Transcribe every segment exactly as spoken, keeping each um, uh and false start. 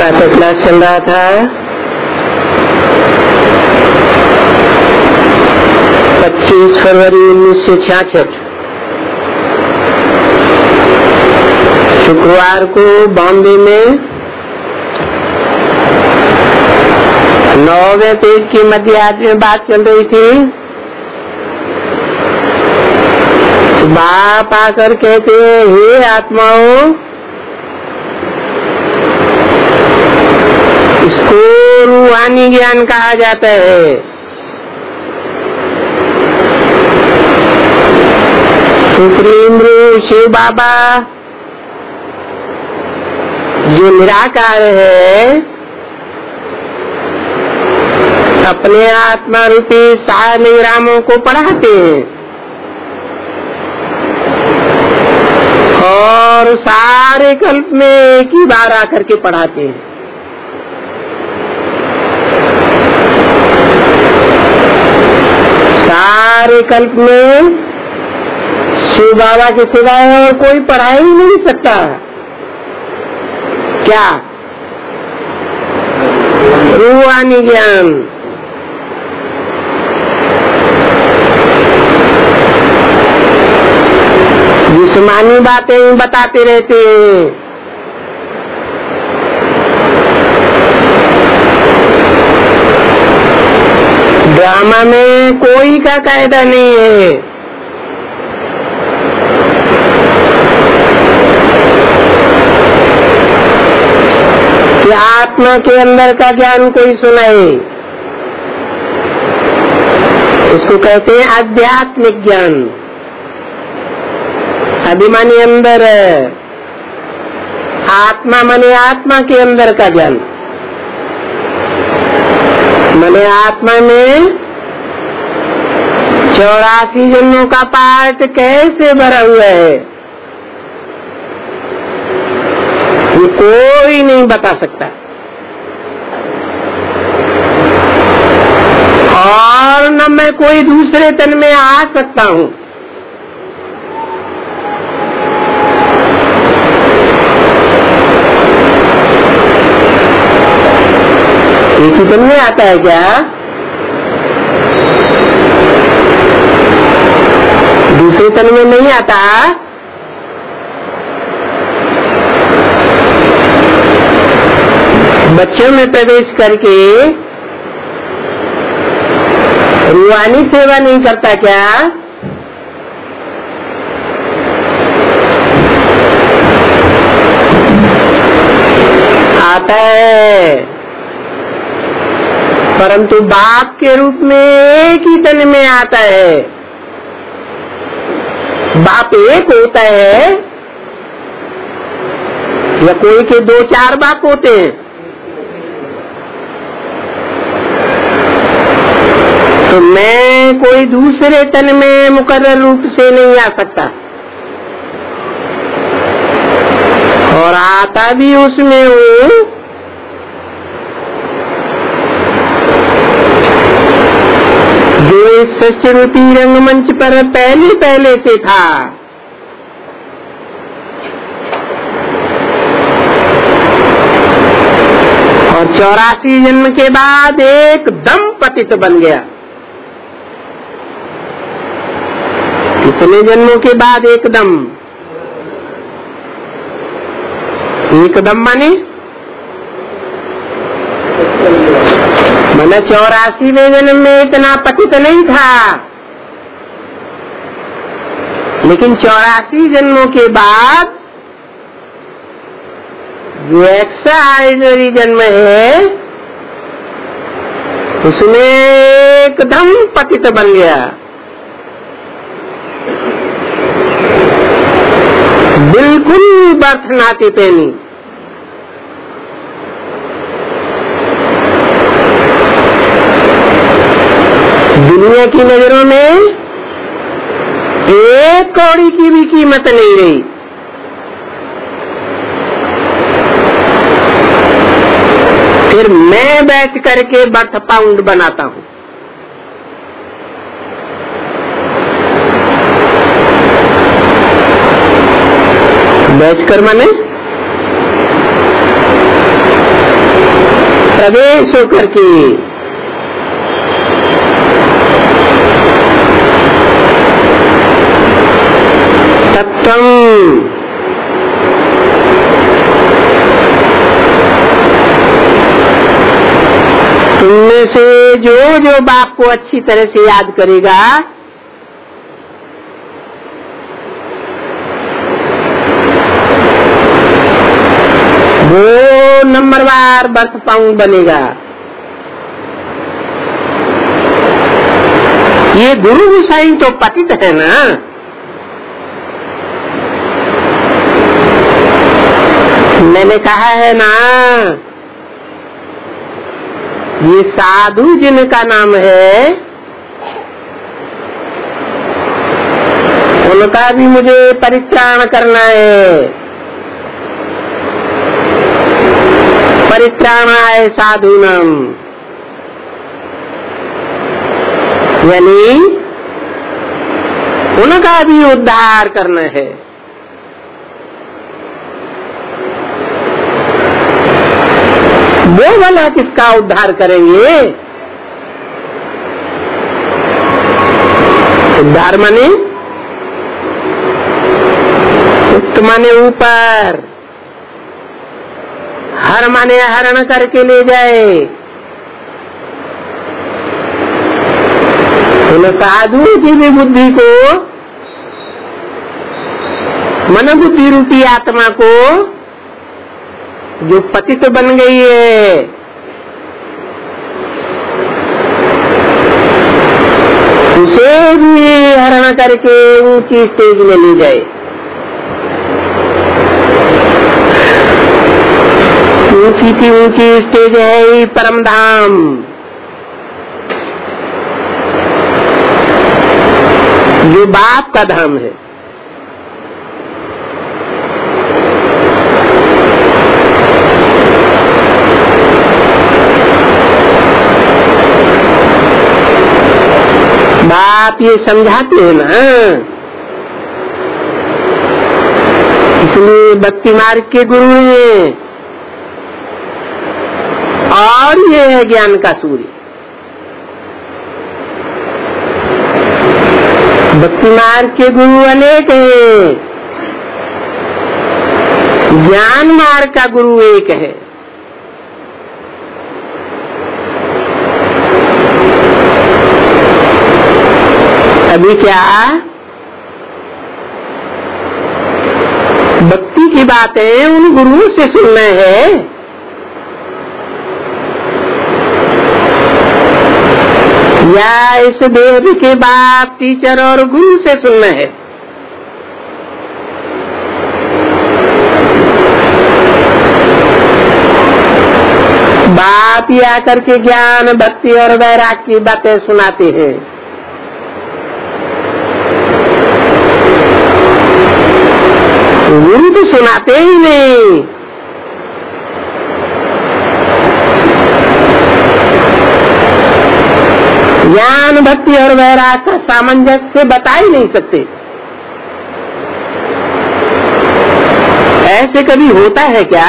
प्रातः क्लास चल रहा था। पच्चीस फरवरी उन्नीस सौ छियासठ शुक्रवार को बॉम्बे में नौवे पेज की मध्याह्न में बात चल रही थी। बाप आकर कहते हैं, हे आत्माओं, इसको रूहानी ज्ञान कहा जाता है। सुप्रीम रूह शिव बाबा जो निराकार है, अपने आत्मा रूपी सालिग्रामों को पढ़ाते हैं और सारे कल्प में एक ही बार आकर के पढ़ाते हैं। सारे कल्प में शिव बाबा के सिवाय और कोई पढ़ा ही नहीं सकता। क्या? रूहानी ज्ञान। जिस्मानी बातें बताते रहते हैं। ड्रामा में कोई का कायदा नहीं है। कि आत्मा के अंदर का ज्ञान कोई सुनाए। इसको कहते हैं आध्यात्मिक ज्ञान। अभिमानी अंदर आत्मा मने आत्मा के अंदर का ज्ञान, मने आत्मा में चौरासी जन्मों का पाठ कैसे भरा हुआ है, ये कोई नहीं बता सकता। और न मैं कोई दूसरे तन में आ सकता हूँ। एक ही तन में आता है क्या? दूसरे तन में नहीं आता। बच्चों में प्रवेश करके रूहानी सेवा नहीं करता क्या? आता है, परंतु बाप के रूप में एक ही तन में आता है। बाप एक होता है या कोई के दो चार बाप होते हैं? तो मैं कोई दूसरे तन में मुकर्रर रूप से नहीं आ सकता और आता भी उसमें हूँ जो इस सच्चे रूपी रंगमंच पर पहले पहले से था। और चौरासी जन्म के बाद एकदम पतित बन गया। कितने जन्मों के बाद एकदम? एकदम माने मैंने चौरासीवें जन्म में इतना पतित नहीं था, लेकिन चौरासी जन्मों के बाद जो एक्स्ट्राऑर्डिनरी जन्म है उसमें एकदम पतित बन गया। बिल्कुल बर्थ नाती पेनी। दुनिया की नजरों में एक कौड़ी की भी कीमत नहीं रही। फिर मैं बैठ करके बर्थ पाउंड बनाता हूँ। बैठकर माने प्रवेश होकर के सत्तम तुमने से जो जो बाप को अच्छी तरह से याद करेगा वो नंबरवार बर्थ पाउंड बनेगा। ये गुरु गोसाई तो पतित है ना, मैंने कहा है ना, ये साधु जिनका नाम है उनका भी मुझे परित्राण करना है। परित्राणाय साधूनाम, यानी उनका भी उद्धार करना है। वो भला किसका उद्धार करेंगे? उद्धार माने उत्त माने ऊपर, हर माने हरण करके ले जाए। उन साधु की भी बुद्धि को, मन बुद्धि रूपी आत्मा को जो पतित बन गई है, उसे भी हरण करके ऊंची स्टेज में ले जाए। ऊंची की ऊंची स्टेज है ही परम धाम। जो बाप का धाम है। बाप ये समझाते हैं ना, इसलिए भक्ति मार्ग के गुरु हैं। और ये है ज्ञान का सूर्य। भक्ति मार्ग के गुरु अनेक हैं, ज्ञान मार्ग का गुरु एक है। अभी क्या भक्ति की बातें उन गुरुओं से सुनना है, या इस वेद के बाप टीचर और गुरु से सुनना है? बाप ही आकर के ज्ञान भक्ति और वैराग की बातें सुनाते हैं। गुरु तो सुनाते ही नहीं। ज्ञान भक्ति और वैराग का सामंजस्य बता ही नहीं सकते। ऐसे कभी होता है क्या?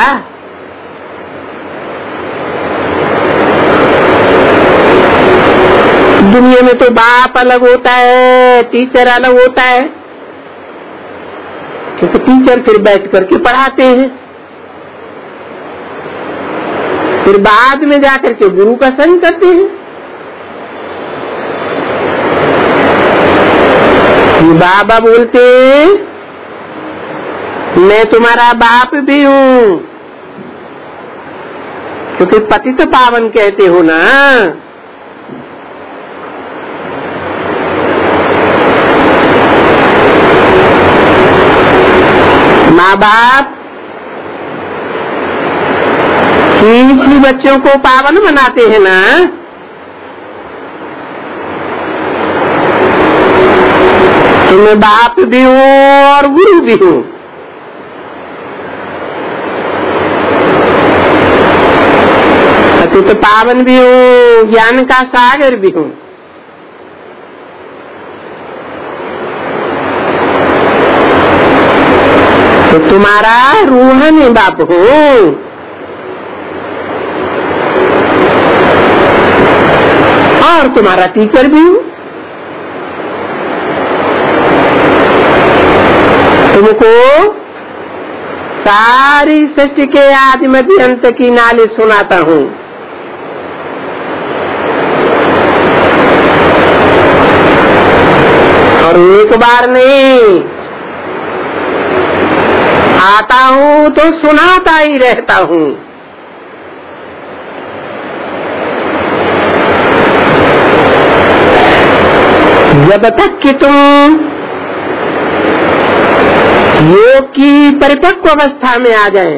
दुनिया में तो बाप अलग होता है, टीचर अलग होता है, क्योंकि टीचर फिर बैठ करके पढ़ाते हैं, फिर बाद में जाकर के गुरु का संग करते हैं। बाबा बोलते मैं तुम्हारा बाप भी हूँ, क्योंकि पतित पावन कहते हो ना। माँ बाप छी बच्चों को पावन बनाते हैं ना। तो मैं बाप भी हूँ और गुरु भी हूँ। तो पावन भी हूँ, ज्ञान का सागर भी हूँ। तो तुम्हारा रूहानी बाप हूँ। और तुम्हारा टीचर भी हूँ। तुमको सारी सृष्टि के आदि मध्य अंत की नाली सुनाता हूँ। और एक बार नहीं, आता हूँ तो सुनाता ही रहता हूँ। जब तक कि तुम योग की परिपक्व अवस्था में आ जाएं,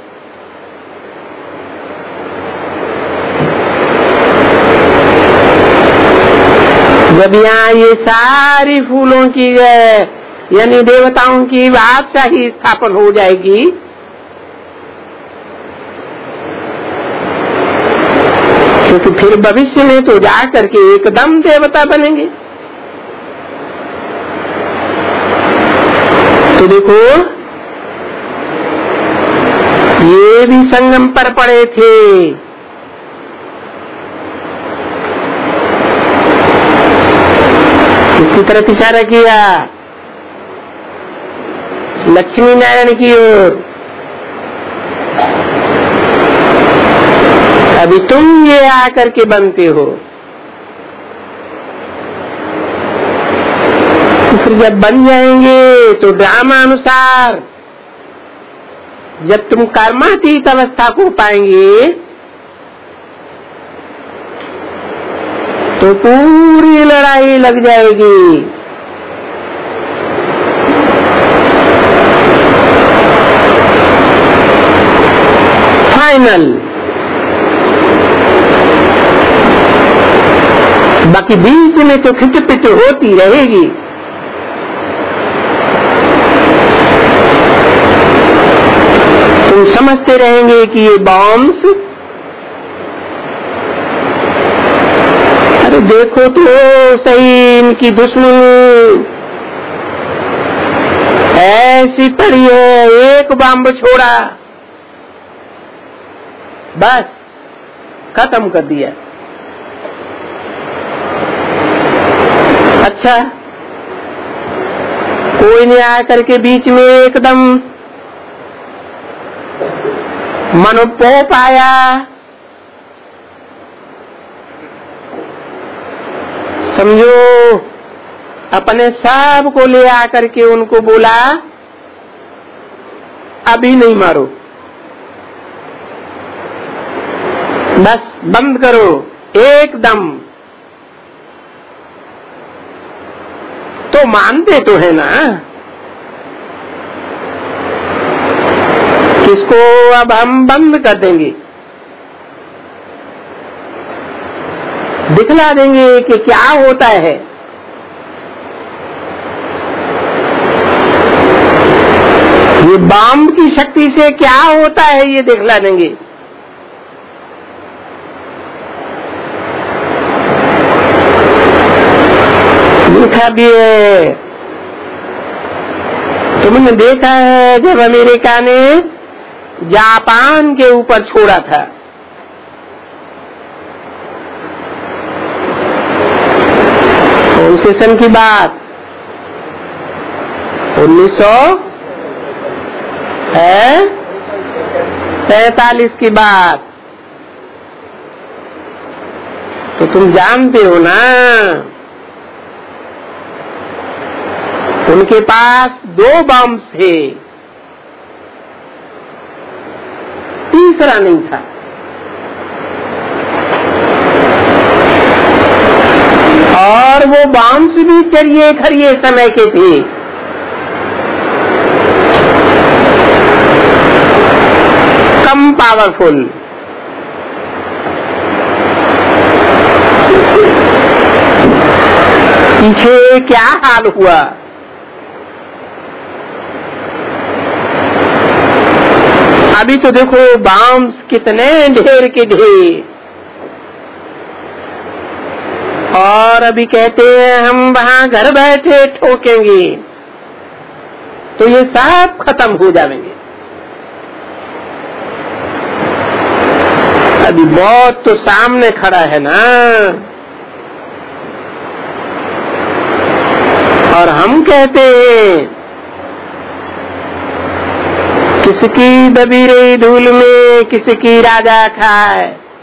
जब यहाँ ये सारी फूलों की यानी देवताओं की बादशाही स्थापन हो जाएगी, क्योंकि फिर भविष्य में तो जा करके एकदम देवता बनेंगे। तो देखो, ये भी संगम पर पड़े थे। किसकी तरफ इशारा किया? लक्ष्मी नारायण की ओर। अभी तुम ये आकर के बनते हो, फिर जब बन जाएंगे तो ड्रामा अनुसार जब तुम कर्मातीत अवस्था को पाएंगे तो पूरी लड़ाई लग जाएगी। फाइनल। बाकी बीच में तो खिटपिट होती रहेगी। तुम समझते रहेंगे कि ये बॉम्ब्स, अरे देखो तो सही, इनकी दुश्मनी ऐसी पड़ी है, एक बम छोड़ा बस खत्म कर दिया। अच्छा, कोई नहीं आकर के बीच में एकदम मनोपोप आया, समझो अपने सब को ले आकर के उनको बोला अभी नहीं मारो, बस बंद करो एकदम। तो मानते तो है ना किसको अब हम बंद कर देंगे, दिखला देंगे कि क्या होता है। ये बम की शक्ति से क्या होता है ये दिखला देंगे। देखा भी है, तुमने देखा है जब अमेरिका ने जापान के ऊपर छोड़ा था, कौन से सन की बात, उन्नीस सौ पैतालीस की बात। तो तुम जानते हो ना उनके पास दो बम थे, तीसरा नहीं था। और वो बम भी चरिए खरिए समय के थे। कम पावरफुल। पीछे क्या हाल हुआ, अभी तो देखो बम्स कितने ढेर के ढेर, और अभी कहते हैं हम वहाँ घर बैठे ठोकेंगे तो ये सब खत्म हो जाएंगे। अभी बहुत तो सामने खड़ा है ना, हम कहते हैं किसकी दबी रही धूल में किसकी राजा खाए,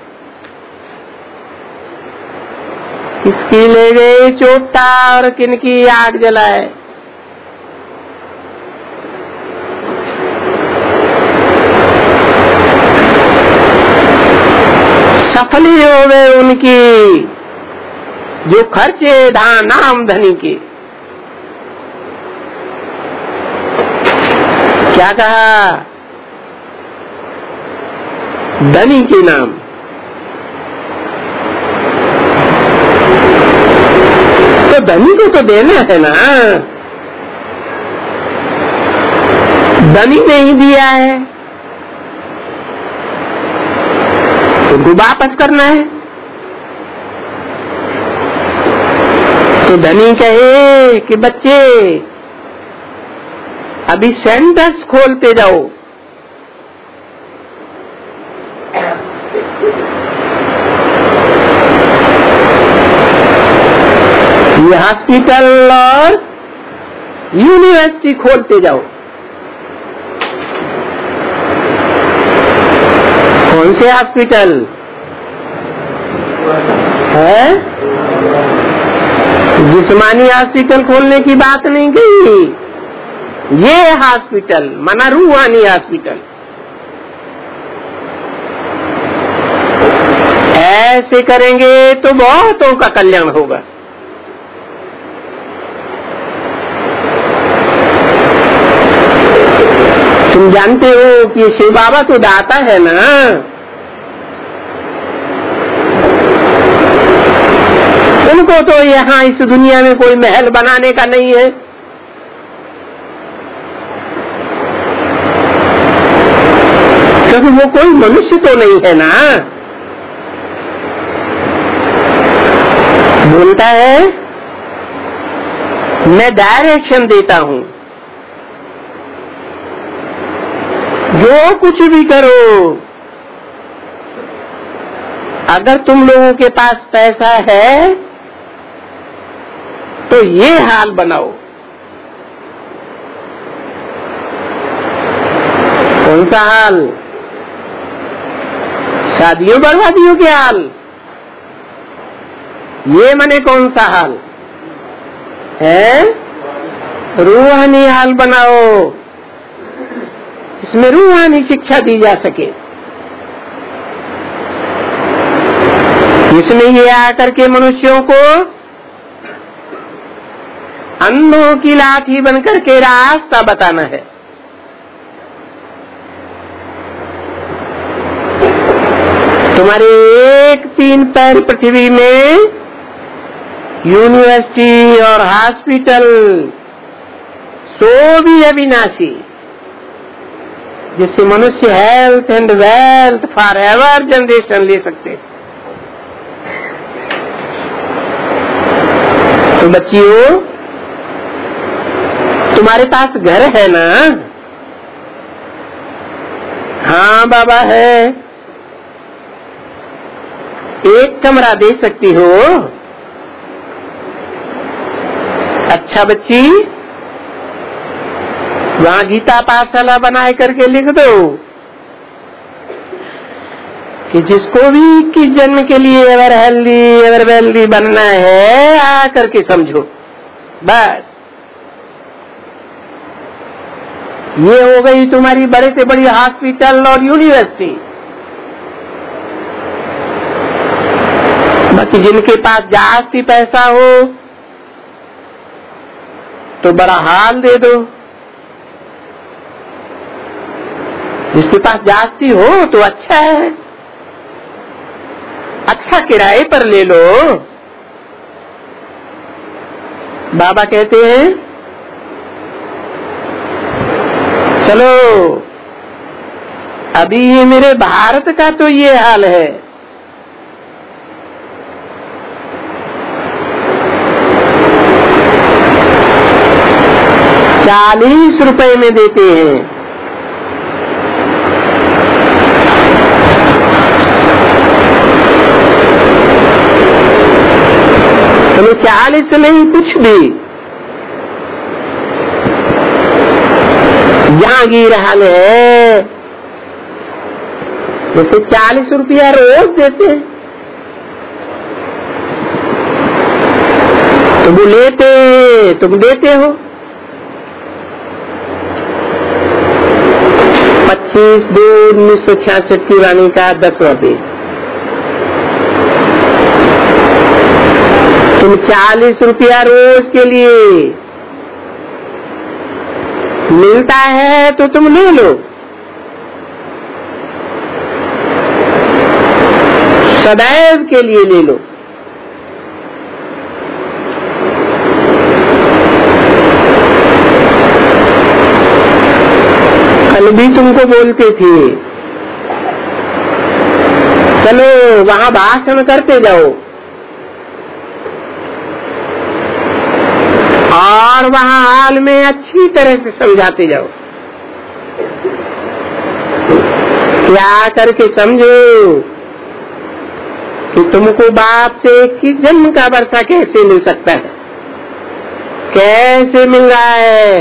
किसकी ले गए चोटा और किनकी आग जलाए। सफली हो गए उनकी जो खर्चे धान नाम धनी के। क्या कहा? धनी के नाम। तो धनी को तो देना है ना, धनी नहीं दिया है तो वापस करना है। तो धनी कहे कि बच्चे अभी सेंटर्स खोलते जाओ, ये हॉस्पिटल और यूनिवर्सिटी खोलते जाओ। कौन से हॉस्पिटल है? जिस्मानी हॉस्पिटल खोलने की बात नहीं कही, ये हॉस्पिटल माना रूहानी हॉस्पिटल। ऐसे करेंगे तो बहुतों का कल्याण होगा। तुम जानते हो कि ये शिव बाबा तो दाता है ना, उनको तो यहाँ इस दुनिया में कोई महल बनाने का नहीं है। क्योंकि वो कोई मनुष्य तो नहीं है ना। बोलता है मैं डायरेक्शन देता हूँ, जो कुछ भी करो, अगर तुम लोगों के पास पैसा है तो ये हाल बनाओ। कौन सा हाल? शादियों बर्बादियों के हाल। ये मने कौन सा हाल है? रूहानी हाल बनाओ, इसमें रूहानी शिक्षा दी जा सके। इसमें ये आकर के मनुष्यों को अंधों की लाठी बनकर के रास्ता बताना है। तुम्हारे एक तीन पैर पृथ्वी में यूनिवर्सिटी और हॉस्पिटल सो भी अविनाशी, जिससे मनुष्य health and wealth forever generation ले सकते। तो बच्चियों, तुम्हारे पास घर है ना? हाँ बाबा है। एक कमरा दे सकती हो? अच्छा बच्ची, वहाँ गीता पाठशाला बनाए करके लिख दो कि जिसको भी इक्कीस जन्म के लिए एवर हेल्दी एवर वेल्दी बनना है आ करके समझो। बस ये हो गई तुम्हारी बड़े से बड़ी हॉस्पिटल और यूनिवर्सिटी। बाकी जिनके पास जास्ती पैसा हो तो बड़ा हाल दे दो, जिसके पास जास्ती हो तो अच्छा है, अच्छा किराए पर ले लो। बाबा कहते हैं चलो अभी ये मेरे भारत का तो ये हाल है, चालीस रुपए में देते हैं। चलो चालीस नहीं कुछ भी, जहांगीर हाल है, जैसे चालीस रुपया रोज देते हैं, तुम लेते तुम देते हो। पच्चीस दो उन्नीस सौ छियासठ की वाणी का दसवां पेज। तुम चालीस रुपया रोज के लिए मिलता है तो तुम ले लो, सदैव के लिए ले लो। कल भी तुमको बोलते थे चलो वहां भाषण करते जाओ और वहां हाल में अच्छी तरह से समझाते जाओ। क्या करके समझो कि तुमको बाप से किस जन्म का वर्षा कैसे मिल सकता है, कैसे मिल रहा है,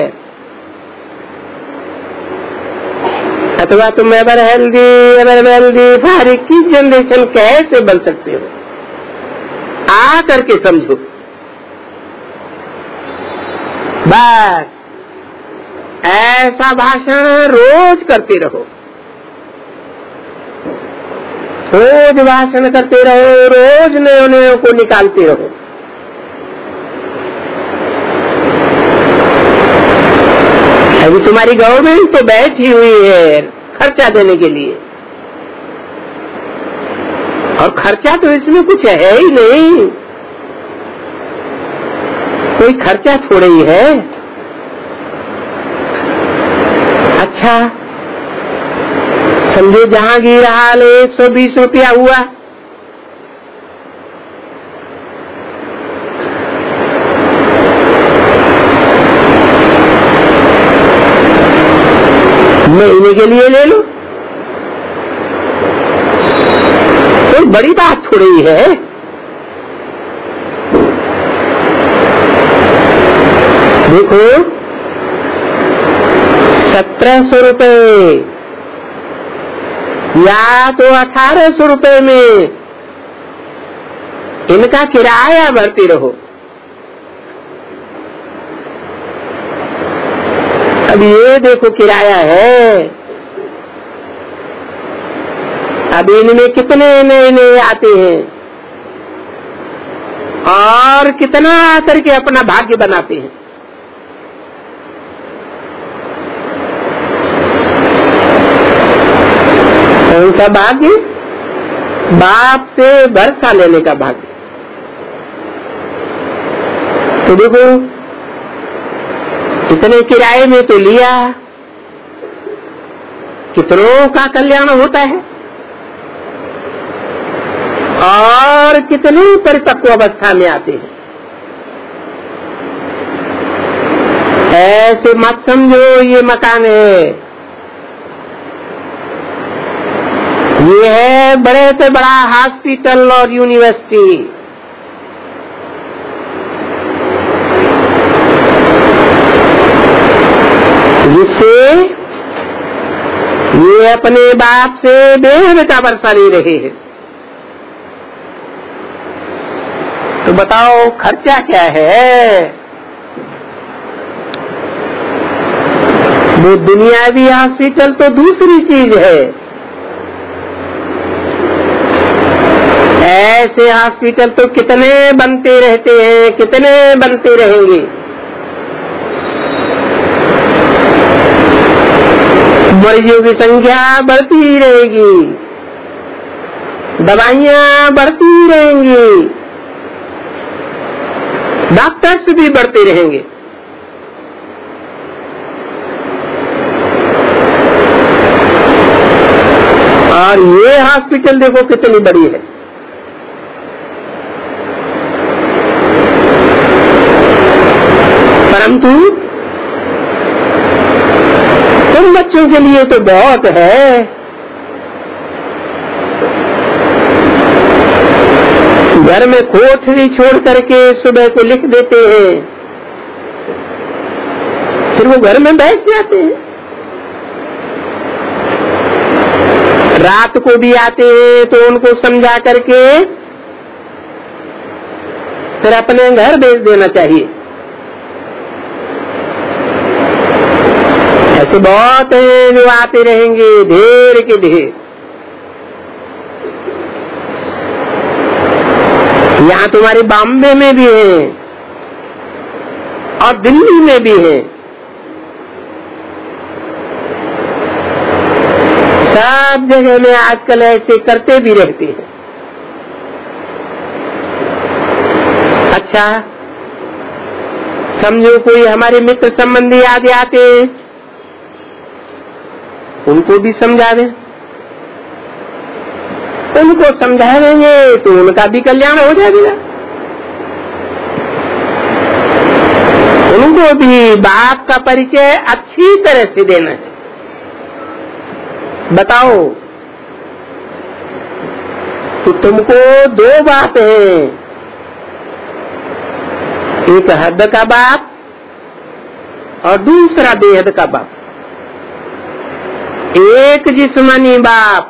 अथवा तुम एवर हेल्दी एवर वेल्दी फारिक की जनरेशन कैसे बन सकते हो, आ करके समझो। बस ऐसा भाषण रोज करते रहो, रोज भाषण करते रहो, रोज नए नए को निकालते रहो। अभी तुम्हारी गवर्नमेंट तो बैठी हुई है खर्चा देने के लिए, और खर्चा तो इसमें कुछ है ही नहीं, कोई खर्चा थोड़ा ही है। अच्छा समझो जहांगीर हाल एक सौ बीस रुपया हुआ, महीने के लिए ले लो, कोई बड़ी बात थोड़ी ही है। देखो सत्रह सौ रुपये या तो अठारह सौ रुपये में इनका किराया भरती रहो। अब ये देखो किराया है, अब इनमें कितने नए नए आते हैं और कितना आकर के अपना भाग्य बनाते हैं। कौन सा भाग्य? बाप से भरोसा लेने का भाग्य। तो देखो इतने किराए में तो लिया, कितनों का कल्याण होता है और कितने परिपक्व अवस्था में आते हैं। ऐसे मत समझो ये मकान है, ये है बड़े से बड़ा हॉस्पिटल और यूनिवर्सिटी। जिससे ये अपने बाप से बेहद का वर्षा ले रहे हैं। तो बताओ खर्चा क्या है? वो दुनियावी हॉस्पिटल तो दूसरी चीज है, ऐसे हॉस्पिटल तो कितने बनते रहते हैं, कितने बनते रहेंगे। मरीजों की संख्या बढ़ती ही रहेगी, दवाइयां बढ़ती ही रहेंगी, डॉक्टर्स भी बढ़ते रहेंगे। और ये हॉस्पिटल देखो कितनी बड़ी है। परंतु तुम बच्चों के लिए तो बहुत है। घर में कोठरी छोड़ करके सुबह को लिख देते हैं, फिर वो घर में बैठ जाते हैं। रात को भी आते हैं तो उनको समझा करके फिर अपने घर भेज देना चाहिए। ऐसे बहुत हैं जो आते रहेंगे, ढेर के ढेर। यहाँ तुम्हारे बॉम्बे में भी है और दिल्ली में भी है, सब जगह में आजकल ऐसे करते भी रहते हैं। अच्छा, समझो कोई हमारे मित्र संबंधी आगे आते हैं, उनको भी समझा दें। उनको समझा देंगे तो उनका भी कल्याण हो जाएगा। उनको भी बाप का परिचय अच्छी तरह से देना है। बताओ तो तुमको दो बाप हैं, एक हद का बाप और दूसरा बेहद का बाप। एक जिस्मानी बाप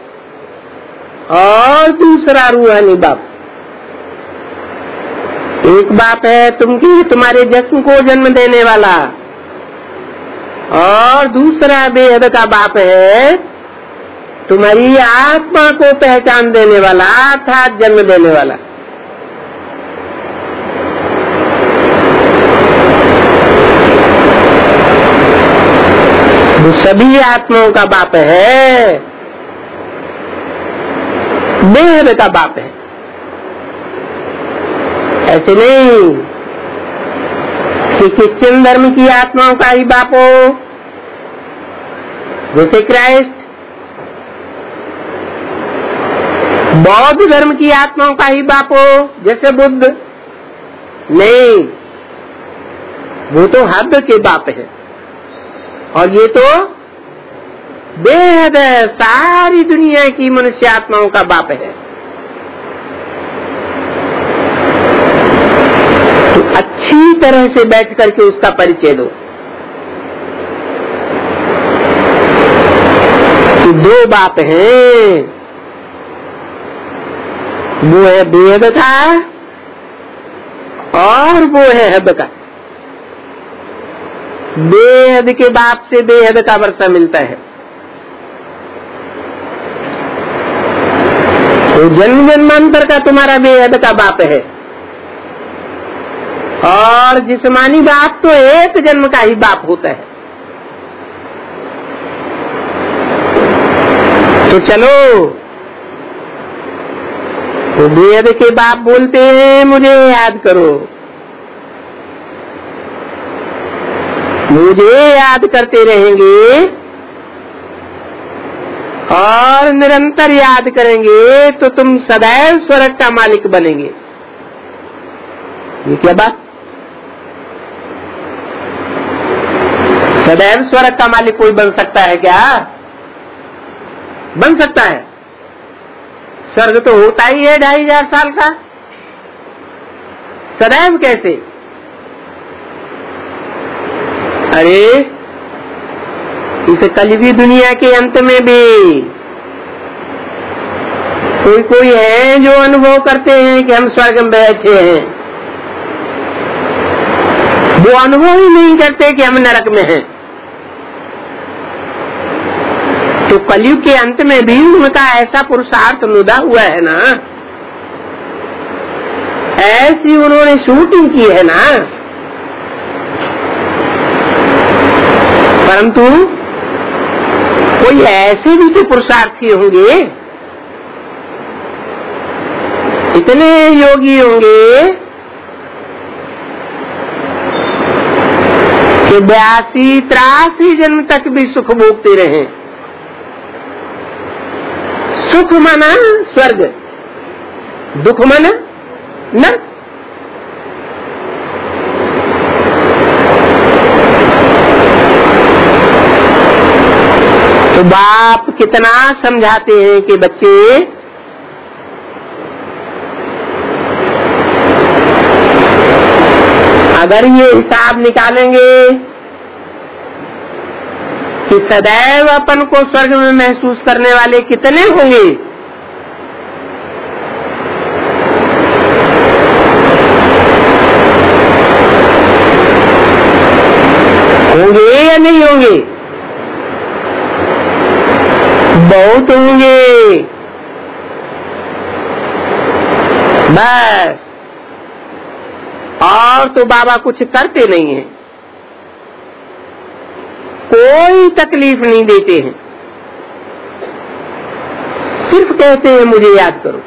और दूसरा रूहानी बाप। एक बाप है तुमकी तुम्हारे जिस्म को जन्म देने वाला और दूसरा बेहद का बाप है तुम्हारी आत्मा को पहचान देने वाला अर्थात जन्म देने वाला। वो सभी आत्माओं का बाप है, बेहद का बाप है। ऐसे नहीं कि क्रिश्चियन धर्म की आत्माओं का ही बाप हो जैसे क्राइस्ट, बौद्ध धर्म की आत्माओं का ही बाप हो जैसे बुद्ध। नहीं, वो तो हद के बाप है और ये तो बेहद सारी दुनिया की मनुष्य आत्माओं का बाप है। तो अच्छी तरह से बैठ करके उसका परिचय दो कि दो बाप हैं, वो है बेहद का और वो है हद का। बेहद के बाप से बेहद का वर्षा मिलता है। तो जन्म जन्मांतर का तुम्हारा बेहद का बाप है और जिस्मानी बाप तो एक जन्म का ही बाप होता है। तो चलो, तो बेहद के बाप बोलते हैं मुझे याद करो, मुझे याद करते रहेंगे और निरंतर याद करेंगे तो तुम सदैव स्वर्ग का मालिक बनेंगे। ये क्या बात? सदैव स्वर्ग का मालिक कोई बन सकता है क्या? बन सकता है? स्वर्ग तो होता ही है ढाई हजार साल का, सदैव कैसे? अरे इस कलयुगी दुनिया के अंत में भी कोई कोई है जो अनुभव करते हैं कि हम स्वर्ग में बैठे हैं, वो अनुभव ही नहीं करते कि हम नरक में हैं। तो कलयुग के अंत में भी उनका ऐसा पुरुषार्थ मुदा हुआ है ना, ऐसी उन्होंने शूटिंग की है ना, परंतु कोई ऐसे भी तो पुरुषार्थी होंगे, इतने योगी होंगे कि बयासी त्रासी जन्म तक भी सुख भोगते रहे। सुख माना स्वर्ग, दुख माना नरक। तो बाप कितना समझाते हैं कि बच्चे अगर ये हिसाब निकालेंगे कि सदैव अपन को स्वर्ग में महसूस करने वाले कितने होंगे? होंगे या नहीं होंगे? बहुत होंगे। बस, और तो बाबा कुछ करते नहीं है, कोई तकलीफ नहीं देते हैं, सिर्फ कहते हैं मुझे याद करो।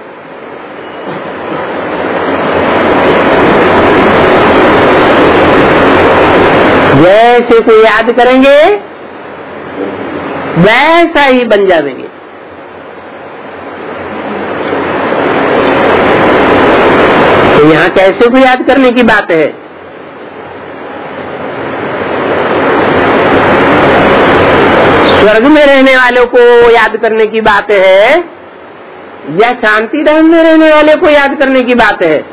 जैसे कोई याद करेंगे वैसा ही बन जाएंगे। तो यहाँ कैसे को याद करने की बात है? स्वर्ग में रहने वालों को याद करने की बात है या शांति धाम में रहने वाले को याद करने की बात है,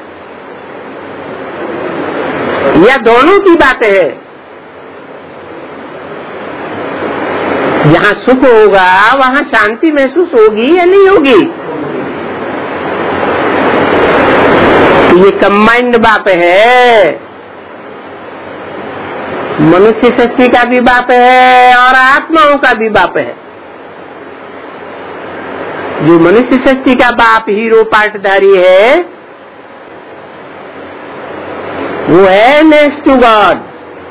या दोनों की बात है? जहाँ सुख होगा वहाँ शांति महसूस होगी या नहीं होगी? तो ये कंबाइंड बाप है, मनुष्य सृष्टि का भी बाप है और आत्माओं का भी बाप है। जो मनुष्य सृष्टि का बाप हीरो पार्टधारी है वो है नेक्स्ट टू गॉड।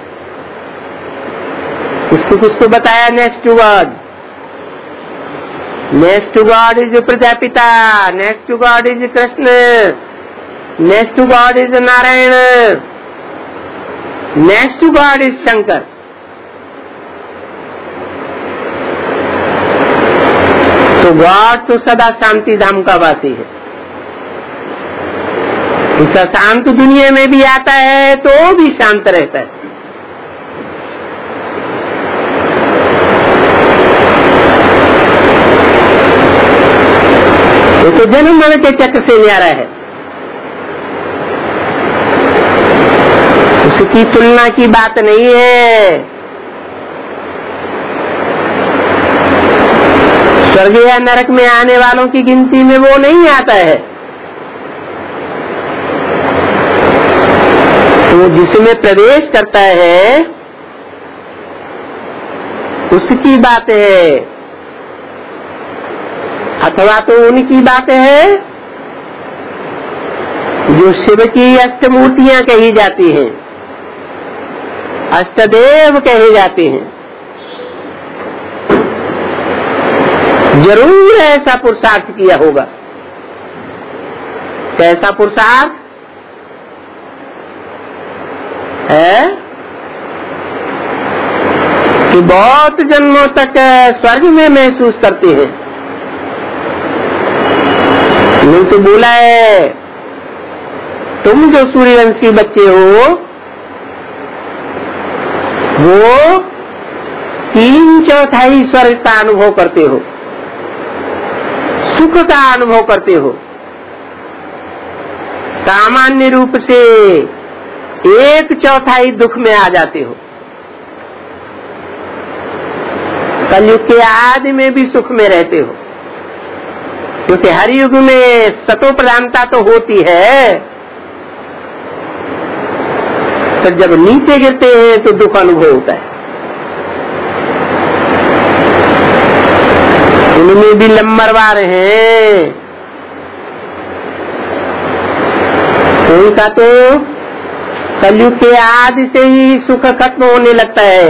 किसको किसको बताया next to God? Next to God is Prajapita, next to God is Krishna, next to God is Narayan, next to God is Shankar. तो गॉड तो सदा शांति धाम का वासी है। इसका शांत दुनिया में भी आता है तो भी शांत रहता है। तो जन्म मरण के चक्र से न्यारा है, उसकी तुलना की बात नहीं है। स्वर्ग या नरक में आने वालों की गिनती में वो नहीं आता है। तो जिसमें प्रवेश करता है उसकी बात है, अथवा तो उनकी बात है जो शिव की अष्टमूर्तियां कही जाती हैं, अष्टदेव कहे जाते हैं। जरूर ऐसा पुरुषार्थ किया होगा। कैसा पुरुषार्थ है कि बहुत जन्मों तक स्वर्ग में महसूस करते हैं। नहीं तो बोला है तुम जो सूर्यवंशी बच्चे हो वो तीन चौथाई स्वर्ग का अनुभव करते हो, सुख का अनुभव करते हो। सामान्य रूप से एक चौथाई दुख में आ जाते हो। कलयुग के आदि में भी सुख में रहते हो, क्योंकि हर युग में सतो प्रधानता तो होती है। तो जब नीचे गिरते हैं तो दुख अनुभव होता है। उनमें भी लंबरवार हैं। कोई का तो कलयुग के आदि से ही सुख खत्म होने लगता है,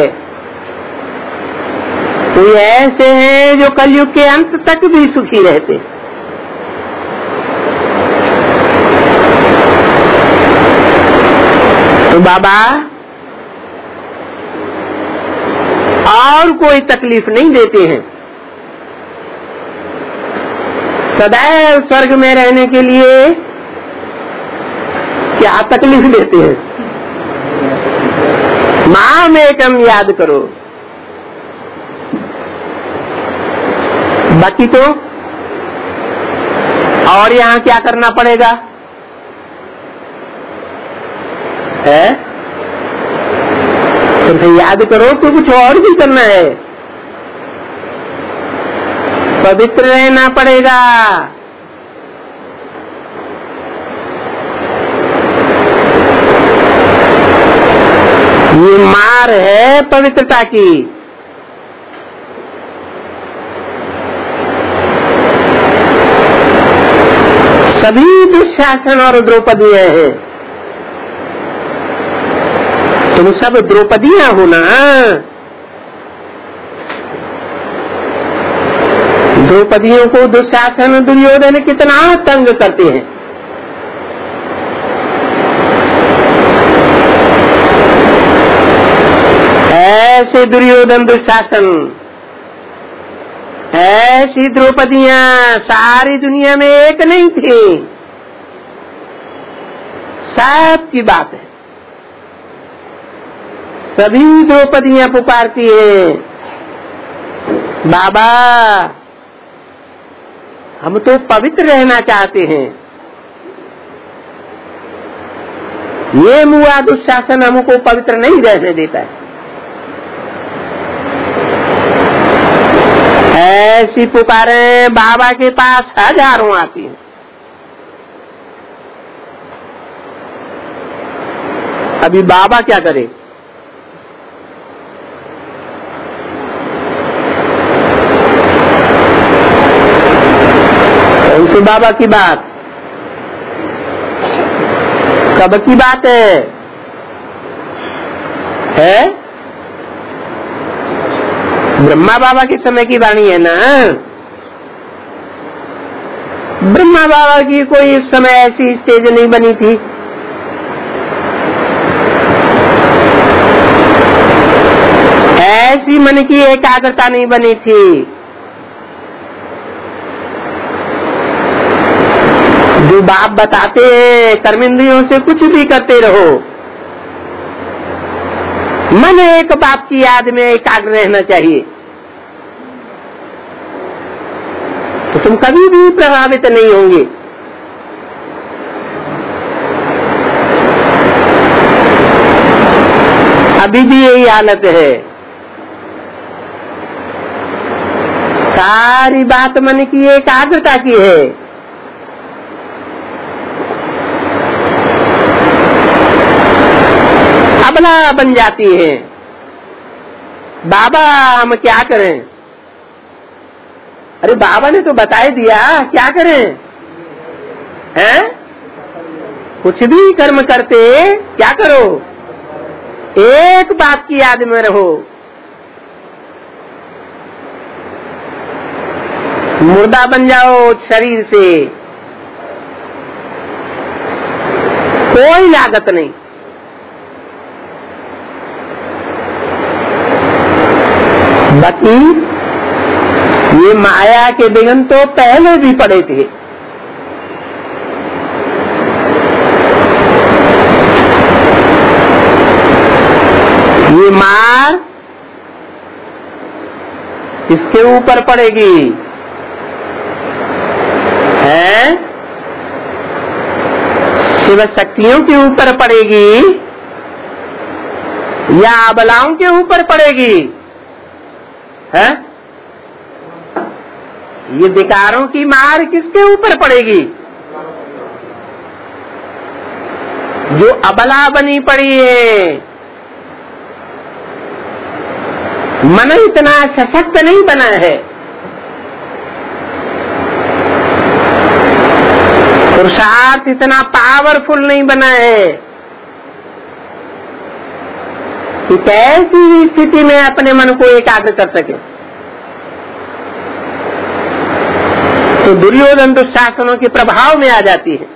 कोई ऐसे हैं जो कलयुग के अंत तक भी सुखी रहते। तो बाबा और कोई तकलीफ नहीं देते हैं, सदैव स्वर्ग में रहने के लिए क्या तकलीफ देते हैं? माम एकम याद करो। बाकी तो और यहाँ क्या करना पड़ेगा है? सिर्फ याद करो तो कुछ और भी करना है। पवित्र रहना पड़ेगा। ये मार है पवित्रता की। सभी दुशासन और द्रौपदियां हैं। तुम सब द्रौपदियां हो ना। द्रौपदियों को दुशासन दुर्योधन कितना तंग करते हैं। ऐसे दुर्योधन दुशासन, ऐसी द्रौपदियां सारी दुनिया में एक नहीं थी। सब की बात है। सभी द्रौपदियां पुकारती हैं, बाबा हम तो पवित्र रहना चाहते हैं। ये मुआ दुशासन हमको पवित्र नहीं रहने देता है। ऐसी पुकारें बाबा के पास हजारों आती हैं। अभी बाबा क्या करे? उनसे बाबा की बात कब की बात है? है ब्रह्मा बाबा के समय की वाणी है ना। ब्रह्मा बाबा की कोई इस समय ऐसी स्टेज नहीं बनी थी। ऐसी मन की एकाग्रता नहीं बनी थी। जो बाप बताते हैं कर्मेंद्रियों से कुछ भी करते रहो, मन एक बाप की याद में एकाग्र रहना चाहिए, तो तुम कभी भी प्रभावित नहीं होंगे। अभी भी यही हालत है। सारी बात मन की एकाग्रता की है। अबला बन जाती है। बाबा हम क्या करें? अरे बाबा ने तो बता ही दिया, क्या करें? हैं? कुछ भी कर्म करते क्या करो? एक बात की याद में रहो। मुर्दा बन जाओ शरीर से, कोई लागत नहीं। बाकी ये माया के विघ्न तो पहले भी पड़े थे। ये मार किसके ऊपर पड़ेगी? है शिव शक्तियों के ऊपर पड़ेगी या अबलाओं के ऊपर पड़ेगी? है ये विकारों की मार किसके ऊपर पड़ेगी? जो अबला बनी पड़ी है। मन इतना सशक्त नहीं बना है, पुरुषार्थ इतना पावरफुल नहीं बना है कि कैसी स्थिति में अपने मन को एकाग्र कर सके। तो दुर्योधन दुशासनों के प्रभाव में आ जाती है।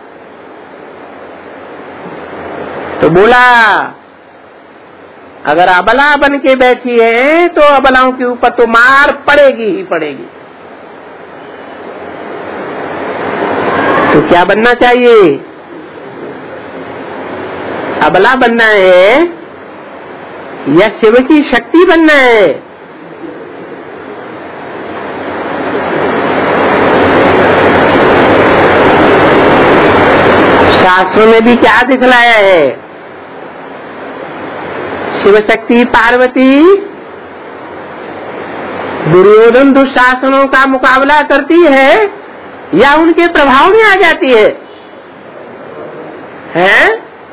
तो बोला अगर अबला बन के बैठी है तो अबलाओं के ऊपर तो मार पड़ेगी ही पड़ेगी। तो क्या बनना चाहिए? अबला बनना है या शिव की शक्ति बनना है? शास्त्रों में भी क्या दिखलाया है? शिव शक्ति पार्वती दुर्योधन दुशासनों का मुकाबला करती है या उनके प्रभाव में आ जाती है? हैं?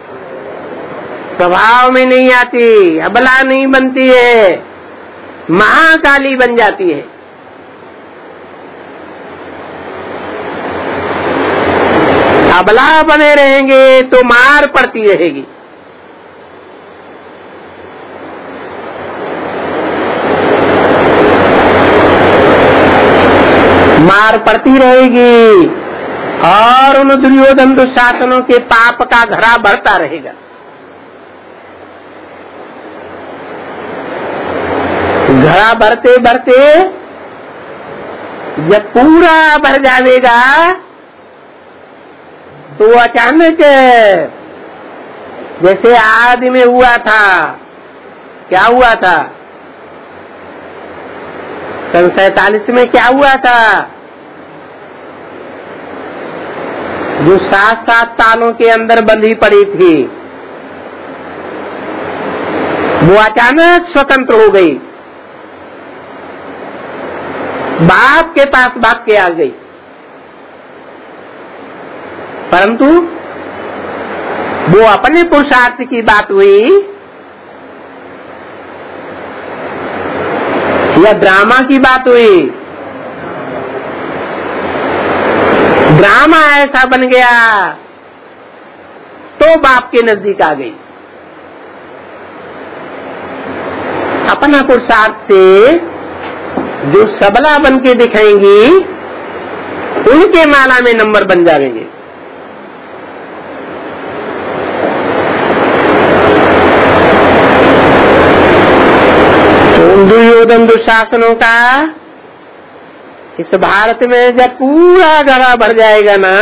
प्रभाव में नहीं आती, अबला नहीं बनती है, महाकाली बन जाती है। अबला बने रहेंगे तो मार पड़ती रहेगी। मार पड़ती रहेगी और उन दुर्योधन दुशासनों के पाप का घड़ा बढ़ता रहेगा। घड़ा बढ़ते बढ़ते जब पूरा भर जाएगा तो अचानक जैसे आदि में हुआ था, क्या हुआ था? सन सैतालीस में क्या हुआ था? जो सात सात तालों के अंदर बंधी पड़ी थी वो अचानक स्वतंत्र हो गई, बाप के पास भाग के आ गई। परंतु वो अपने पुरुषार्थ की बात हुई या ड्रामा की बात हुई? ड्रामा ऐसा बन गया तो बाप के नजदीक आ गई। अपना पुरुषार्थ से जो सबला बन के दिखाएंगी उनके माला में नंबर बन जाएंगे। तो दुर्योधन दुशासनों का इस भारत में जब पूरा गड़ा भर जाएगा ना,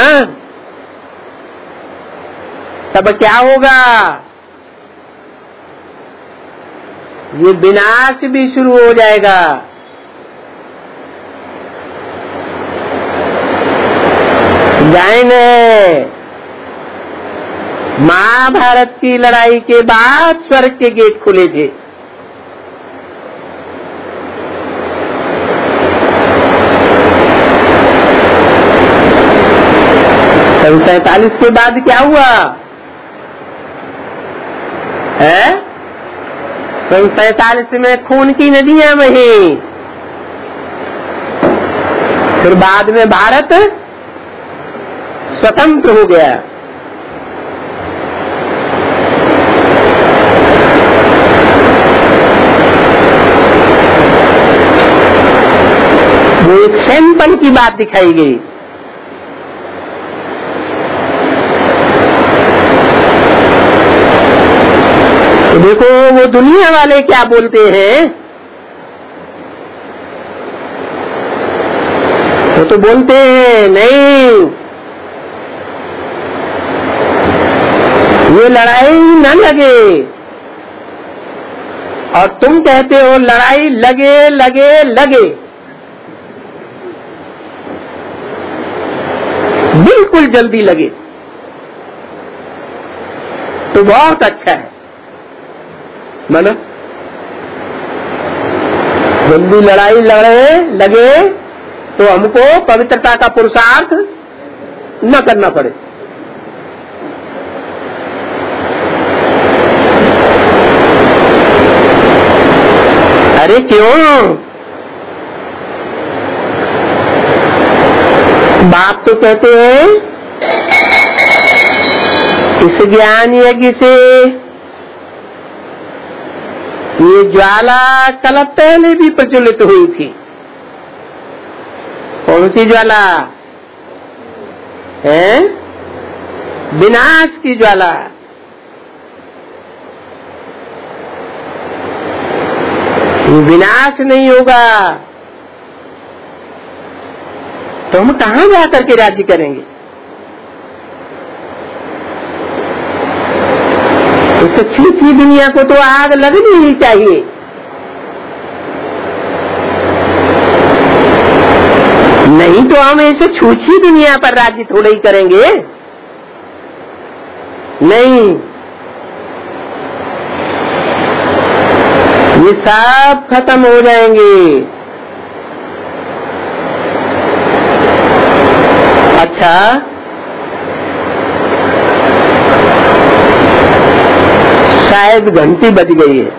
तब क्या होगा? ये विनाश भी शुरू हो जाएगा। जाएंगे महाभारत की लड़ाई के बाद स्वर्ग के गेट खुले थे। सन सैतालीस के बाद क्या हुआ है? सन सैतालीस में खून की नदियां बही, फिर बाद में भारत स्वतंत्र हो गया। वो एक सैंपल की बात दिखाई गई। तो देखो वो दुनिया वाले क्या बोलते हैं, वो तो बोलते हैं नहीं ये लड़ाई न लगे, और तुम कहते हो लड़ाई लगे लगे लगे। बिल्कुल जल्दी लगे तो बहुत अच्छा है। मानो जल्दी लड़ाई लड़े लगे तो हमको पवित्रता का पुरुषार्थ न करना पड़े। अरे क्यों? बाप तो कहते हैं इस ज्ञान यज्ञ से ये ज्वाला कल पहले भी प्रज्वलित हुई थी। कौन सी ज्वाला है? विनाश की ज्वाला। विनाश नहीं होगा तो हम कहाँ जाकर के राज्य करेंगे? इस छूछी दुनिया को तो आग लगनी ही चाहिए। नहीं तो हम इस छूछी दुनिया पर राज्य थोड़ा ही करेंगे। नहीं, ये सब खत्म हो जाएंगे। अच्छा, शायद घंटी बज गई है।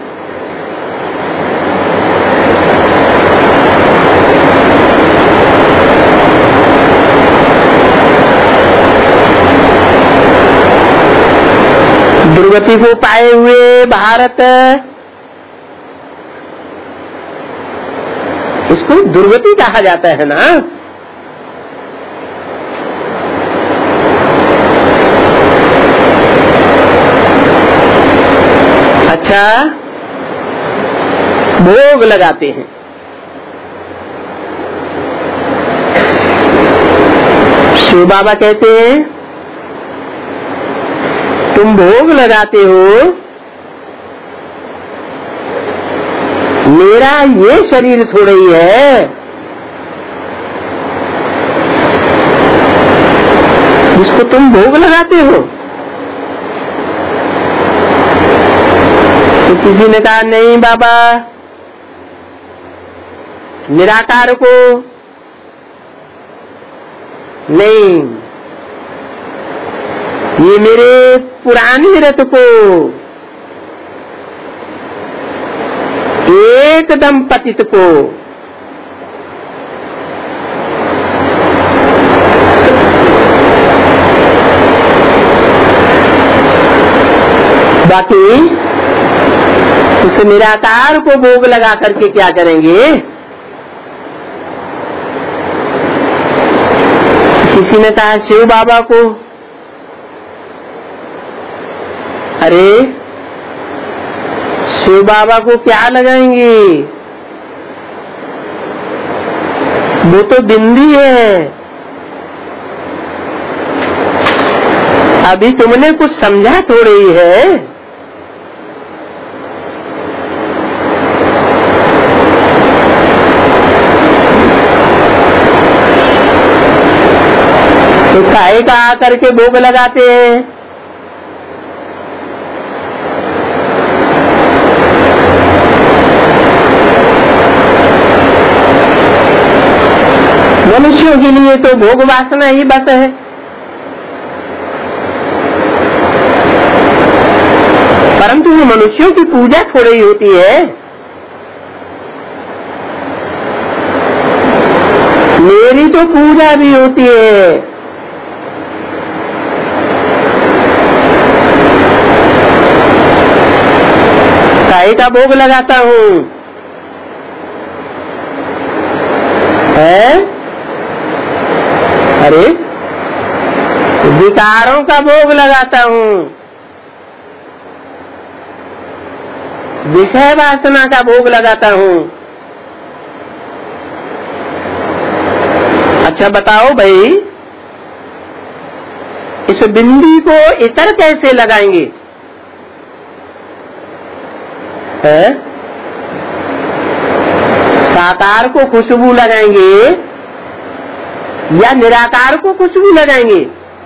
दुर्गति को पाए हुए भारत, इसको दुर्गति कहा जाता है ना। अच्छा, भोग लगाते हैं। शिव बाबा कहते हैं तुम भोग लगाते हो, मेरा ये शरीर थोड़ा ही है जिसको तुम भोग लगाते हो। तो किसी ने कहा नहीं बाबा, निराकार को नहीं, ये मेरे पुराने रथ को एकदम पतित को बाकी उस निराकार को भोग लगा करके क्या करेंगे। किसी ने कहा शिव बाबा को, अरे शिव बाबा को क्या लगाएंगे, वो तो बिंदी है। अभी तुमने कुछ समझा थोड़ी है। तो काहे का आकर के भोग लगाते हैं। मनुष्यों के लिए तो भोग वासना ही बस है। परंतु ये मनुष्यों की पूजा थोड़ी ही होती है। मेरी तो पूजा भी होती है। काहे का भोग लगाता हूँ है? अरे विकारों का भोग लगाता हूँ, विषय वासना का भोग लगाता हूँ। अच्छा बताओ भाई, इस बिंदी को इतर कैसे लगाएंगे है? साकार को खुशबू लगाएंगे या निराकार को खुशबू लगाएंगे।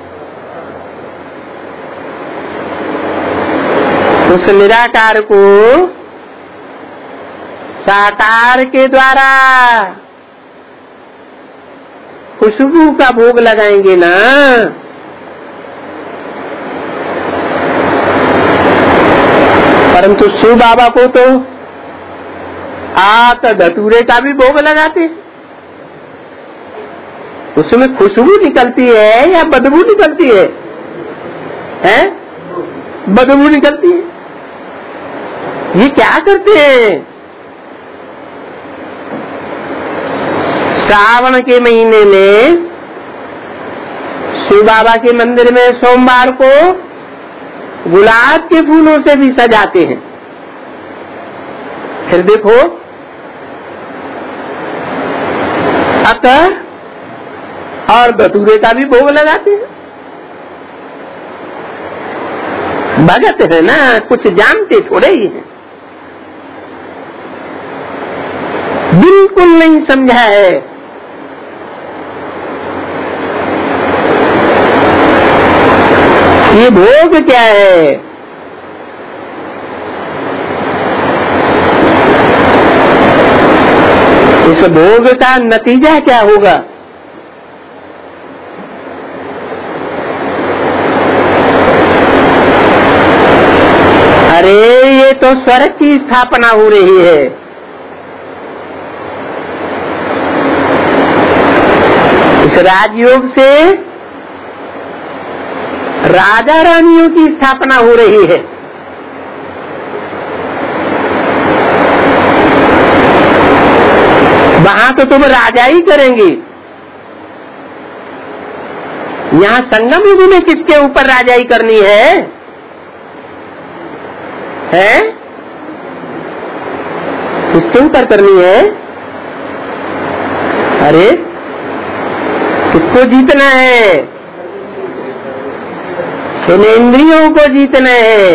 उस निराकार को साकार के द्वारा खुशबू का भोग लगाएंगे ना। परंतु शिव बाबा को तो आक धतूरे का भी भोग लगाते। उसमें खुशबू निकलती है या बदबू निकलती है? हैं? बदबू निकलती है। ये क्या करते हैं? श्रावण के महीने में शिव बाबा के मंदिर में सोमवार को गुलाब के फूलों से भी सजाते हैं। फिर देखो अतर और धतूरे का भी भोग लगाते हैं। भगत है ना, कुछ जानते थोड़े ही हैं। बिल्कुल नहीं समझा है। ये भोग क्या है? भोग का नतीजा क्या होगा? अरे ये तो स्वर्ग की स्थापना हो रही है। इस राजयोग से राजा रानियों की स्थापना हो रही है। वहां तो तुम राजा ही करेंगे। यहाँ संगम युग में किसके ऊपर राजाई करनी है? है? किसके ऊपर करनी है? अरे किसको जीतना है? इन इंद्रियों को जीतना है।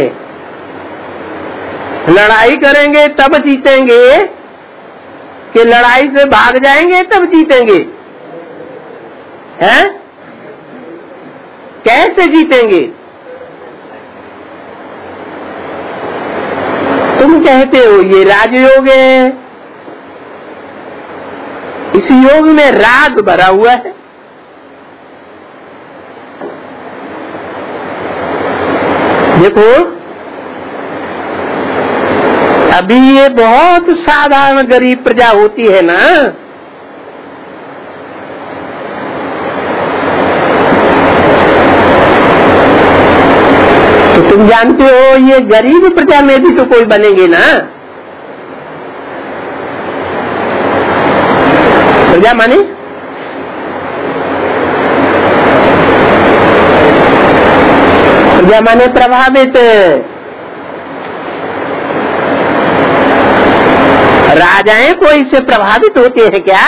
लड़ाई करेंगे तब जीतेंगे कि लड़ाई से भाग जाएंगे तब जीतेंगे? हैं? कैसे जीतेंगे? तुम कहते हो ये राजयोग है। इस योग में राग भरा हुआ है। देखो अभी ये बहुत साधारण गरीब प्रजा होती है ना, तो तुम जानते हो ये गरीब प्रजा में भी तो कोई बनेंगे ना। प्रजा माने प्रजा माने प्रभावित। राजाएं कोई से प्रभावित होते हैं क्या?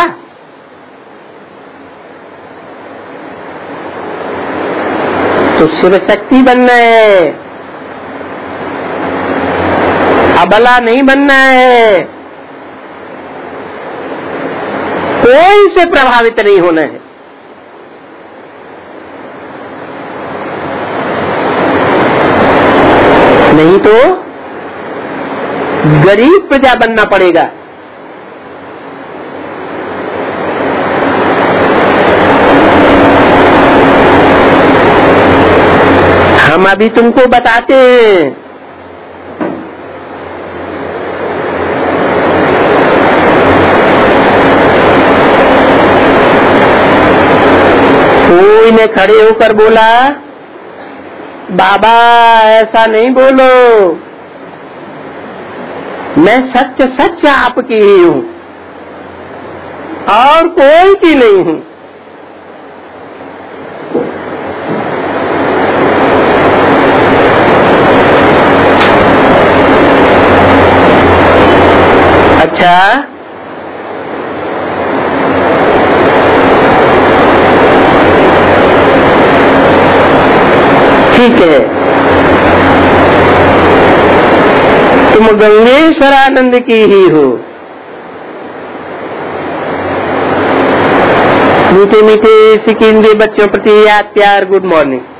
तो शिव शक्ति बनना है, अबला नहीं बनना है। कोई से प्रभावित नहीं होना है। नहीं तो गरीब प्रजा बनना पड़ेगा। हम अभी तुमको बताते हैं। कोई ने खड़े होकर बोला बाबा ऐसा नहीं बोलो, मैं सच सच आपकी ही हूँ और कोई की नहीं हूँ। अच्छा ठीक है, तुम गंगेश्वरानंद की ही हो। मीठे मीठे सिकिंदे बच्चों प्रति याद प्यार, गुड मॉर्निंग।